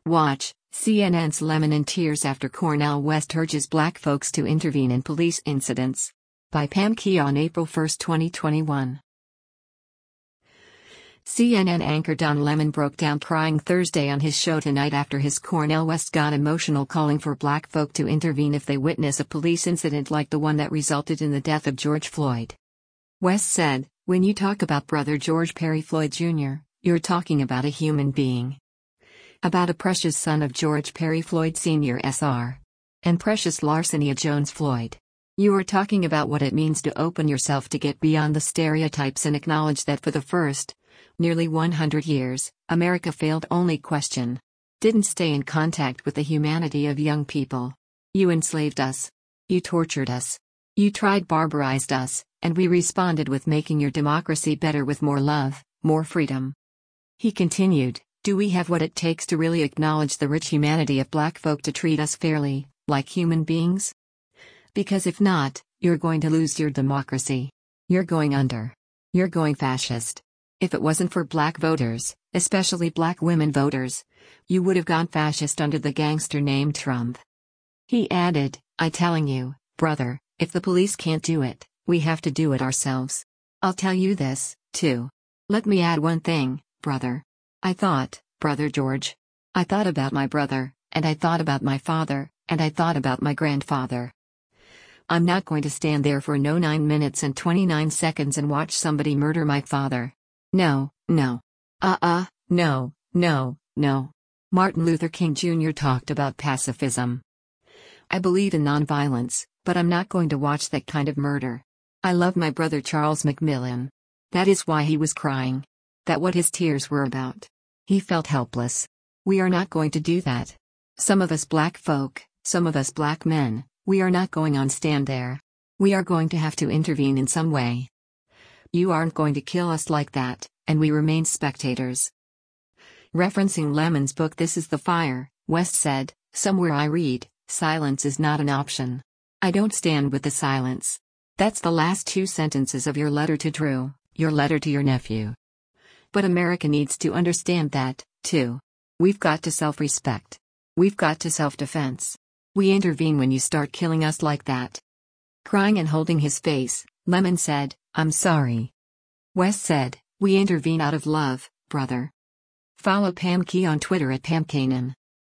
Watch, CNN's Lemon in tears after Cornel West urges black folks to intervene in police incidents. By Pam Key on April 1, 2021. CNN anchor Don Lemon broke down crying Thursday on his show Tonight after his Cornel West got emotional calling for black folk to intervene if they witness a police incident like the one that resulted in the death of George Floyd. West said, "When you talk about Brother George Perry Floyd Jr., you're talking about a human being. About a precious son of George Perry Floyd Sr. Sr. and precious Larcenia Jones Floyd. You are talking about what it means to open yourself to get beyond the stereotypes and acknowledge that for the first, nearly 100 years, America failed only question. Didn't stay in contact with the humanity of young people. You enslaved us. You tortured us. You tried barbarized us, and we responded with making your democracy better with more love, more freedom." He continued, "Do we have what it takes to really acknowledge the rich humanity of black folk to treat us fairly, like human beings? Because if not, you're going to lose your democracy. You're going under. You're going fascist. If it wasn't for black voters, especially black women voters, you would have gone fascist under the gangster named Trump." He added, "I telling you, brother, if the police can't do it, we have to do it ourselves. I'll tell you this, too. Let me add one thing, brother. I thought, Brother George. I thought about my brother, and I thought about my father, and I thought about my grandfather. I'm not going to stand there for 9 minutes and 29 seconds and watch somebody murder my father. No, no. No, no, no." Martin Luther King Jr. talked about pacifism. "I believe in nonviolence, but I'm not going to watch that kind of murder. I love my brother Charles McMillan. That is why he was crying. That what his tears were about. He felt helpless. We are not going to do that. Some of us black folk, some of us black men, we are not going on stand there. We are going to have to intervene in some way. You aren't going to kill us like that, and we remain spectators." Referencing Lemon's book This Is the Fire, West said, "Somewhere I read, silence is not an option. I don't stand with the silence." That's the last 2 sentences of your letter to Drew, your letter to your nephew. But America needs to understand that, too. We've got to self-respect. We've got to self-defense. We intervene when you start killing us like that." Crying and holding his face, Lemon said, "I'm sorry." West said, "We intervene out of love, brother." Follow Pam Key on Twitter at PamKanan.